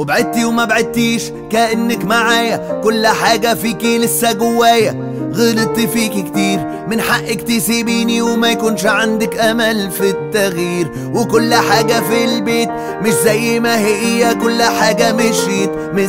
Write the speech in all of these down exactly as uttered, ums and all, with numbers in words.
وبعدتي وما بعدتيش كأنك معايا، كل حاجة فيكي لسه جوايا. غلطت فيكي كتير، من حقك تسيبيني وما يكونش عندك امل في التغيير. وكل حاجة في البيت مش زي ما هي، كل حاجة مشيت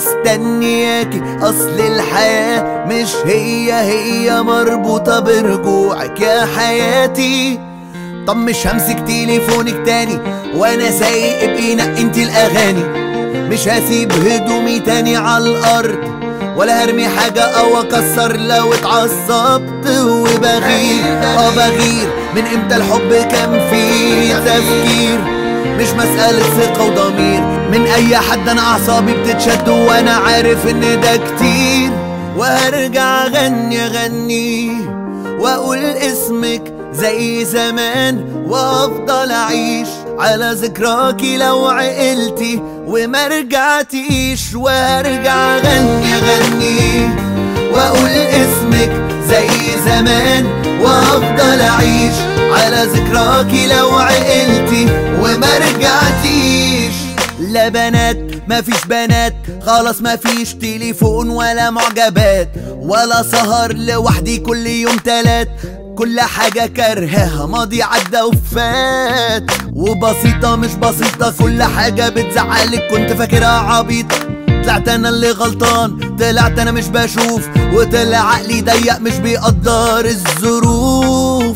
مستنياكي. اصل الحياة مش هي هي، مربوطة برجوعك يا حياتي. طب مش همسك تليفونك تاني وانا سايق، ابقي نقي انتي الاغاني. مش هسيب هدومي تاني على الارض، ولا هرمي حاجة او اكسر لو اتعصبت. وبغير اه بغير، من امتى الحب كان فيه تفكير؟ مش مسألة ثقة وضمير من اي حد، انا اعصابي بتتشد وانا عارف ان ده كتير. وهرجع اغني اغني واقول اسمك زي زمان، وافضل اعيش على ذكراكي لو عقلتي وما رجعتيش. وارجع اغني اغني واقول اسمك زي زمان، وافضل اعيش على ذكراكي لو عقلتي وما رجعتيش. لا بنات مفيش بنات، خلاص مفيش تليفون ولا معجبات، ولا سهر لوحدي كل يوم تلات. كل حاجة كرهها ماضي عدى وفات، وبسيطة مش بسيطة كل حاجة بتزعلك كنت فاكرها عبيطة. طلعت انا اللي غلطان، طلعت انا مش بشوف، وطلع عقلي ضيق مش بيقدر الظروف.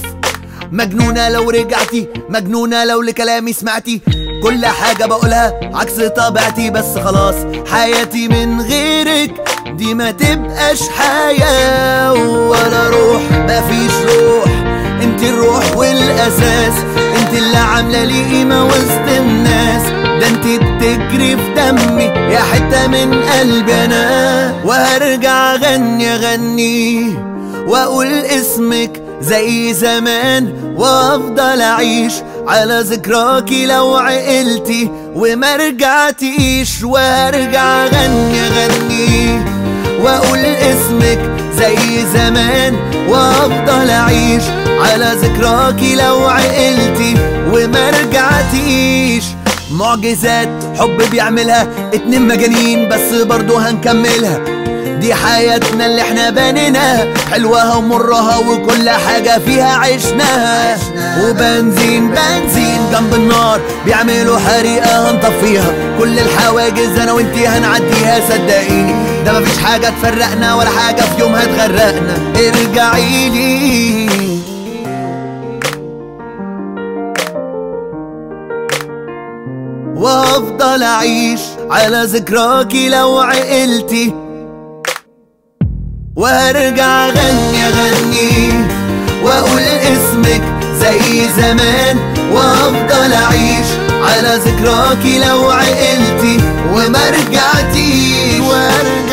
مجنونة لو رجعتي، مجنونة لو لكلامي سمعتي، كل حاجة بقولها عكس طبيعتي. بس خلاص حياتي من غيرك دي ما تبقاش حياة ولا روح. مفيش روح، انت الروح والاساس، انت اللي عاملة لي قيمة وسط الناس. ده انت بتجري في دمي يا حتة من قلبي انا. وهرجع اغني اغني واقول اسمك زي زمان، وافضل اعيش على ذكراكي لو عقلتي وما رجعتيش. وارجع اغني اغني واقول اسمك زي زمان، وافضل اعيش على ذكراكي لو عقلتي وما رجعتيش. معجزات حب بيعملها اتنين مجانين، بس برضو هنكملها. دي حياتنا اللي احنا بنيناها، حلوها ومرها وكل حاجة فيها عشناها. وبنزين بنزين جنب النار بيعملوا حريقة هنطفيها. كل الحواجز انا وانتي هنعديها صدقيني، ده مفيش حاجة تفرقنا ولا حاجة في يوم هتغرقنا. ارجعيلي وافضل اعيش على ذكراكي لو عقلتي. وارجع اغني اغني واقول اسمك زي زمان، وافضل اعيش على ذكراكي لو عقلتي وما رجعتيش.